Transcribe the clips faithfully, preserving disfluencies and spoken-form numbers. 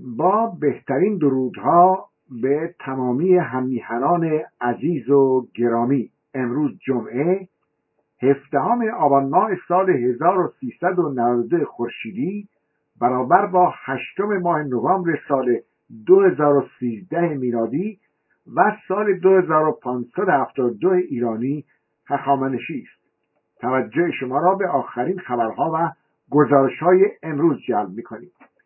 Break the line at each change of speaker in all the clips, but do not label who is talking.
با بهترین درودها به تمامی هممیهنان عزیز و گرامی، امروز جمعه هفدهم آبان ماه سال هزار و سیصد و نود و دو خورشیدی برابر با هشتم ماه نوامبر سال دو هزار و سیزده میلادی و سال دو هزار و پانصد و هفتاد و دو ایرانی هخامنشی است. توجه شما را به آخرین خبرها و گزارش‌های امروز جلب می‌کنیم.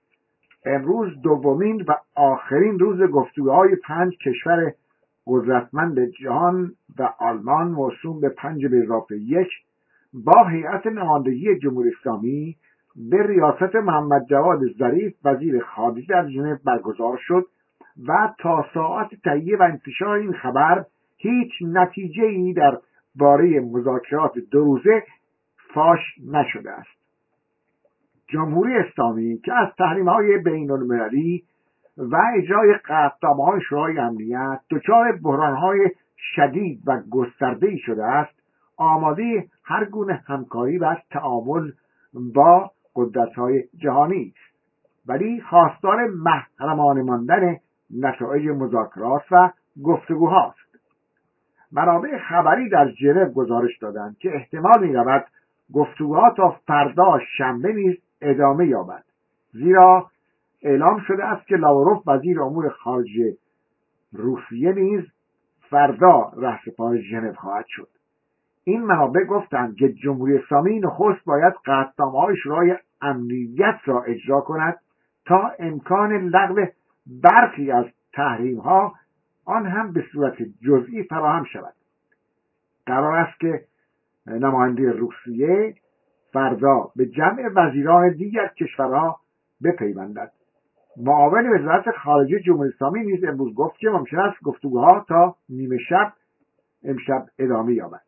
امروز دومین و آخرین روز گفتگوهای پنج کشور قدرتمند جهان و آلمان موسوم به پنج به اضافه یک با هیئت نمایندگی جمهوری اسلامی به ریاست محمد جواد ظریف وزیر خارجه در ژنو برگزار شد و تا ساعت تهیه و انتشار این خبر هیچ نتیجه‌ای در باره مذاکرات دو روزه فاش نشده است. جمهوری اسلامی که از تحریم‌های بین‌المللی و اجرای قطعنامه‌های شورای امنیت دچار بحران‌های شدید و گسترده‌ای شده است، آماده هر گونه همکاری و تعامل با قدرت‌های جهانی است، ولی خواستار محرمانه ماندن نتایج مذاکرات و گفتگوهاست. منابع خبری در ژنو گزارش دادند که احتمال می‌رود گفتگوها تا فردا شنبه نیز ادامه یابد، زیرا اعلام شده است که لاوروف وزیر امور خارجه روسیه نیز فردا رهسپار ژنو خواهد شد. این منابع گفتند که جمهوری اسلامی نخست باید قطعنامه‌های شورای امنیت را اجرا کند تا امکان لغو برخی از تحریم‌ها آن هم به صورت جزئی فراهم شود. قرار است که نماینده روسیه فردا به جمع وزیران دیگر کشورها بپیوندد. معاون وزارت خارجه جمهوری اسلامی نیز امروز گفت که ممکن است گفتگوها تا نیمه شب امشب ادامه یابد.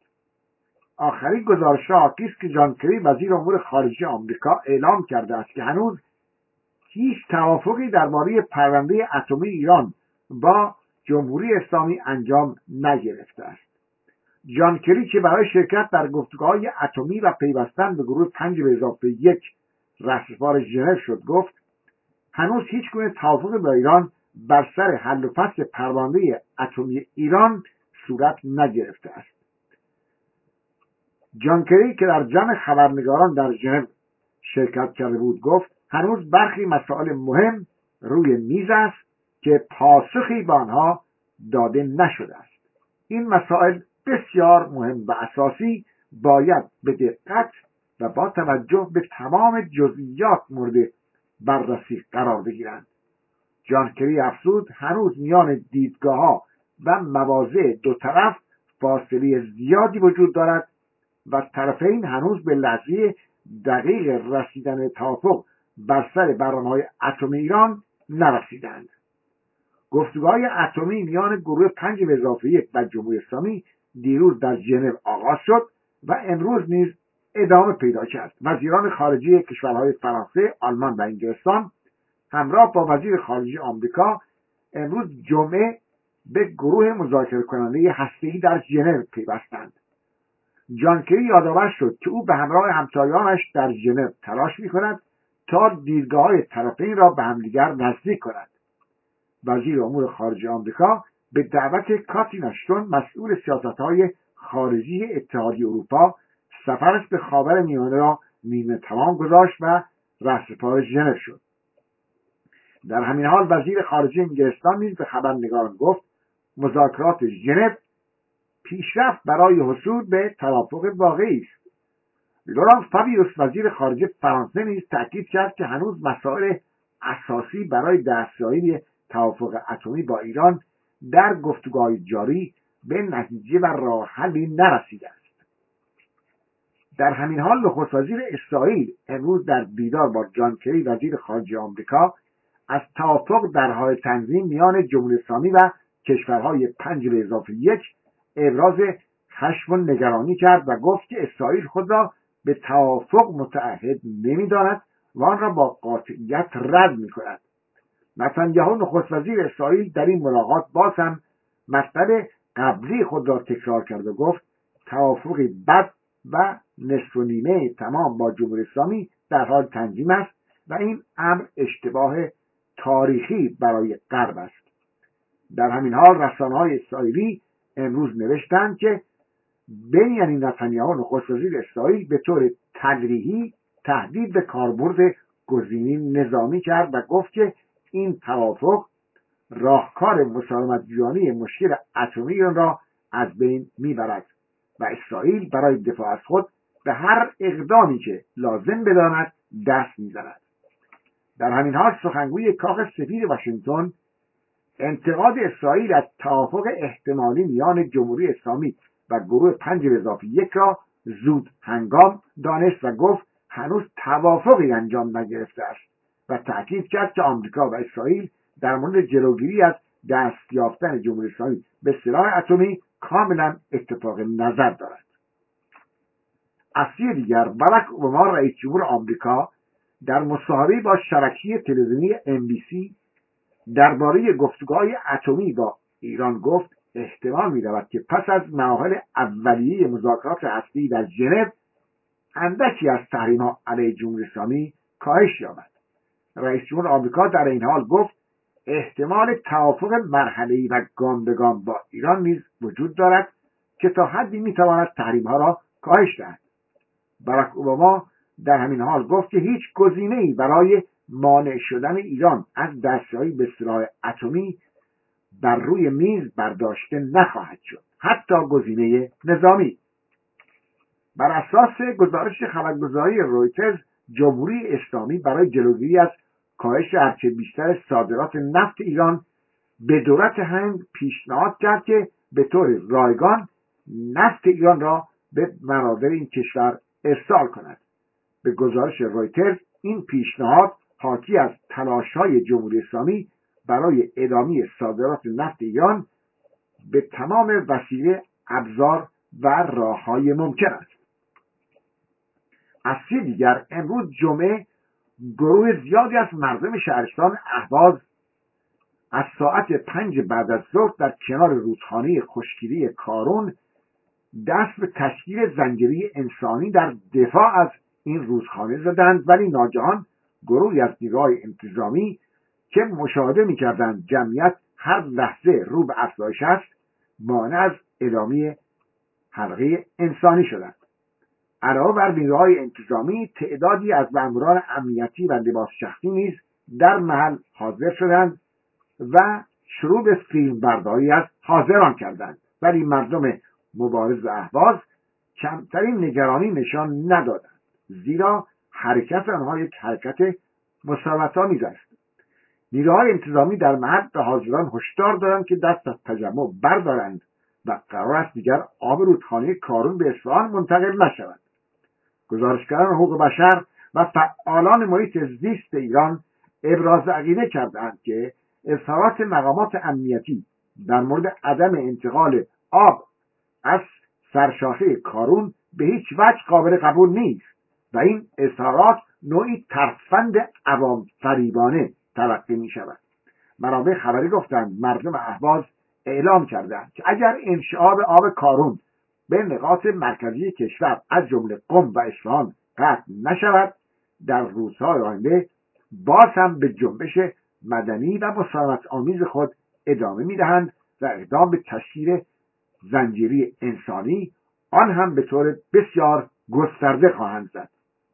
آخرین گزارش‌ها حاکی است که جان کری وزیر امور خارجه آمریکا اعلام کرده است که هنوز هیچ توافقی درباره پرونده اتمی ایران با جمهوری اسلامی انجام نگرفته است. جان کری که برای شرکت در گفتگوهای اتمی و پیوستن به گروه پنج به اضافه یک رهسپار ژنو شد، گفت هنوز هیچ گونه توافق با ایران بر سر حل و فصل پرونده اتمی ایران صورت نگرفته است. جان کری که در جمع خبرنگاران در ژنو شرکت کرده بود گفت هنوز برخی مسائل مهم روی میز است که پاسخی به آنها داده نشده است. این مسائل بسیار مهم و اساسی باید به دقت و با توجه به تمام جزئیات مورد بررسی قرار بگیرند. جان کری افزود هنوز میان دیدگاه‌ها و مواضع دو طرف فاصله زیادی وجود دارد و طرفین هنوز به لحظه دقیق رسیدن توافق بر سر برنامه‌های اتمی ایران نرسیدند. گفتگوهای اتمی میان گروه پنج به اضافه یک و جمهوری اسلامی دیروز در ژنو آغاز شد و امروز نیز ادامه پیدا کرد. وزیران خارجه کشورهای فرانسه، آلمان و انگلستان همراه با وزیر خارجه آمریکا امروز جمعه به گروه مذاکره کننده هسته‌ای در ژنو پیوستند. جان کری یادآور شد که او به همراه همتایانش در ژنو تلاش می‌کند تا دیدگاه‌های طرفین را به همدیگر نزدیک کند. وزیر امور خارجه آمریکا به دعوت کاترین اشتون مسئول سیاست‌های خارجی اتحادیه اروپا سفرش به خاورمیانه را نیمه تمام گذاشت و رهسپار ژنو شد. در همین حال وزیر خارجه انگلستان نیز به خبرنگاران گفت مذاکرات ژنو پیشرفت برای حصول به توافق واقعی است. لوران فابیوس وزیر خارجه فرانسه نیز تاکید کرد که هنوز مسائل اساسی برای دستیابی به توافق اتمی با ایران در گفتگوهای جاری به نتیجه و راه حلی نرسیده است. در همین حال نخست وزیر اسرائیل امروز در دیدار با جان کری وزیر خارجه آمریکا از توافق در حال تنظیم میان جمهوری اسلامی و کشورهای پنج به اضافه یک ابراز خشم و نگرانی کرد و گفت که اسرائیل خود را به توافق متعهد نمی‌داند و آن را با قاطعیت رد می‌کند. نتانیاهو نخست وزیر اسرائیل در این ملاقات باز هم مطلب قبلی خود را تکرار کرد و گفت توافقی بد و نصف و نیمه تمام با جمهوری اسلامی در حال تنظیم است و این امر اشتباه تاریخی برای غرب است. در همین حال رسانه‌های اسرائیلی امروز نوشتند که بنیامین نتانیاهو نخست وزیر اسرائیل به طور تلریحی تهدید به کاربرد گزینه نظامی کرد و گفت که این توافق راهکار مسالمت جویانه مشکل اتمی ایران را از بین میبرد و اسرائیل برای دفاع از خود به هر اقدامی که لازم بداند دست میزند. در همین حال سخنگوی کاخ سفید واشنگتن انتقاد اسرائیل از توافق احتمالی میان جمهوری اسلامی و گروه پنج به اضافه یک را زود هنگام دانست و گفت هنوز توافقی انجام نگرفته است و تأکید کرد که آمریکا و اسرائیل در مورد جلوگیری از دست یافتن جمهوری اسلامی به سلاح اتمی کاملا اتفاق نظر دارد. از سوی دیگر باراک اوباما رئیس جمهور آمریکا در مصاحبه‌ای با شبکه تلویزیونی ام بی سی درباره گفتگوهای اتمی با ایران گفت احتمال می‌رود که پس از مراحل اولیه مذاکرات هسته‌ای در ژنو اندکی از تحریم‌ها علیه جمهوری اسلامی کاهش یابد. رئیس جمهور آمریکا در این حال گفت احتمال توافق مرحله‌ای و گام به گام با ایران نیز وجود دارد که تا حدی می‌تواند تحریم‌ها را کاهش دهد. باراک اوباما در همین حال گفت که هیچ گزینه‌ای برای مانع شدن ایران از دستیابی به سلاح اتمی بر روی میز برداشته نخواهد شد، حتی گزینه نظامی. بر اساس گزارش خبرگزاری رویترز، جمهوری اسلامی برای جلوگیری از کاهش هرچه بیشتر صادرات نفت ایران به دولت هند پیشنهاد کرد که به طور رایگان نفت ایران را به منابع این کشور ارسال کند. به گزارش رویترز این پیشنهاد حاکی از تلاش‌های جمهوری اسلامی برای ادامه صادرات نفت ایران به تمام وسیله، ابزار و راه‌های ممکن است. از سوی دیگر امروز جمعه گروه زیادی از مردم شهرستان اهواز از ساعت پنج بعد از ظهر در کنار رودخانه خشکیده کارون دست به تشکیل زنجیره انسانی در دفاع از این رودخانه زدند، ولی ناگهان گروهی از نیروهای انتظامی که مشاهده می‌کردند جمعیت هر لحظه رو به افزایش است، مانع از ادامه حلقه انسانی شدند. علاوه بر نیروهای انتظامی، تعدادی از ماموران امنیتی و لباس شخصی نیز در محل حاضر شدند و شروع به فیلم برداری از حاضران کردند، ولی مردم مبارز اهواز کمترین نگرانی نشان ندادند، زیرا حرکت آنها یک حرکت مسالمت‌آمیز است. نیروهای انتظامی در محل به حاضران هشدار دادند که دست از تجمع بردارند و قرار است دیگر آب رودخانه کارون به اصفهان منتقل نشود. گزارشگران حقوق بشر و فعالان محیط زیست ایران ابراز عقیده کردند که اظهارات مقامات امنیتی در مورد عدم انتقال آب از سرشاخه کارون به هیچ وجه قابل قبول نیست و این اظهارات نوعی ترفند عوام فریبانه تلقی می شود. منابع خبری گفتند مردم اهواز اعلام کردند که اگر انشعاب آب کارون به نقاط مرکزی کشور از جمله قم و اصفهان قطع نشود، در روزهای آینده باز هم به جنبش مدنی و مسالمت آمیز خود ادامه می‌دهند و اقدام به تشکیل زنجیره انسانی آن هم به طور بسیار گسترده خواهند زد.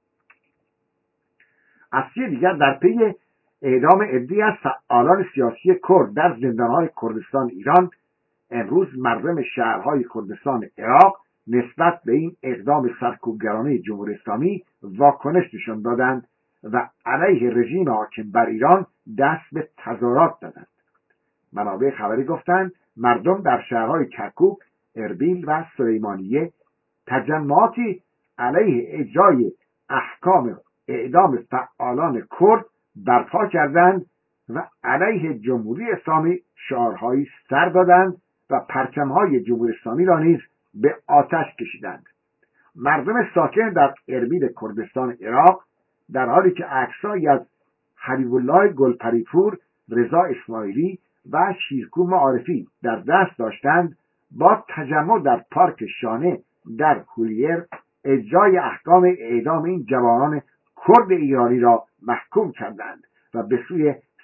از سوی دیگر در پی اعدام عده‌ای از فعالان سیاسی کرد در زندان‌های کردستان ایران، امروز مردم شهرهای کردستان عراق نسبت به این اقدام سرکوبگرانه جمهوری اسلامی واکنش نشان دادند و علیه رژیم حاکم بر ایران دست به تظاهرات دادند. منابع خبری گفتند مردم در شهرهای کرکوک، اربیل و سلیمانیه تجمعاتی علیه اجرای احکام اعدام فعالان کرد برپا کردند و علیه جمهوری اسلامی شعارهایی سر دادند و پرچمهای جمهوری اسلامی را نیز به آتش کشیدند. مردم ساکن در اربیل کردستان عراق در حالی که عکسایی از حبیب الله گلپریپور، رضا اسماعیلی و شیرکو معارفی در دست داشتند، با تجمع در پارک شانه در هولیر اجرای احکام اعدام این جوانان کرد ایرانی را محکوم کردند و به سوی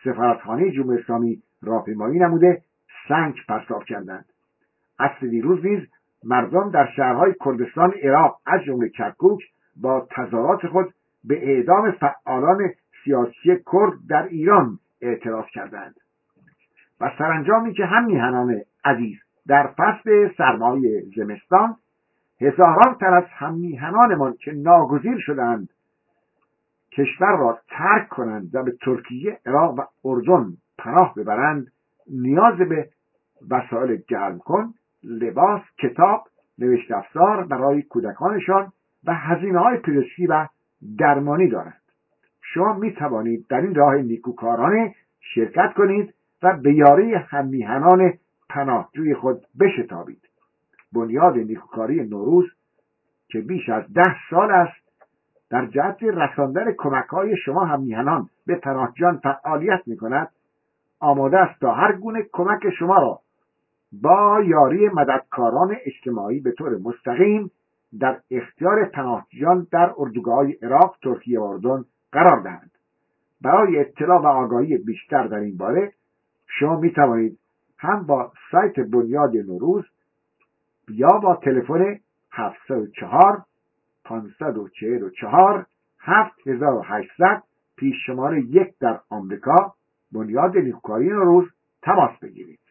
سفارتخانه جمهوری اسلامی راهپیمایی نموده سنگ پرتاب کردند. عصر دیروز نیز مردم در شهرهای کردستان عراق از جمله کرکوک با تظاهرات خود به اعدام فعالان سیاسی کرد در ایران اعتراض کردند. و سرانجامی که هم میهنان عزیز در فصل سرمای زمستان هزاران تن از هم میهنانمان که ناگزیر شدند کشور را ترک کنند و به ترکیه، عراق و اردن پناه ببرند، نیاز به وسایل گرم کن، لباس، کتاب، نوشت افزار برای کودکانشان و هزینه‌های پزشکی و درمانی دارند. شما می توانید در این راه نیکوکارانه شرکت کنید و به یاری هممیهنان پناهجوی خود بشتابید. بنیاد نیکوکاری نوروز که بیش از ده سال است در جهت رساندن کمک‌های شما هممیهنان به پناهجویان فعالیت می‌کند، آماده است تا هر گونه کمک شما را با یاری مددکاران اجتماعی به طور مستقیم در اختیار پناهجویان در اردوگاه‌های عراق، ترکیه و اردن قرار دهند. برای اطلاع و آگاهی بیشتر در این باره شما می توانید هم با سایت بنیاد نوروز یا با تلفن هفتصد و چهار پانصد و چهل و چهار هفت هزار و هشتصد پیش شماره یک در آمریکا بنیاد نیکوکاری نوروز تماس بگیرید.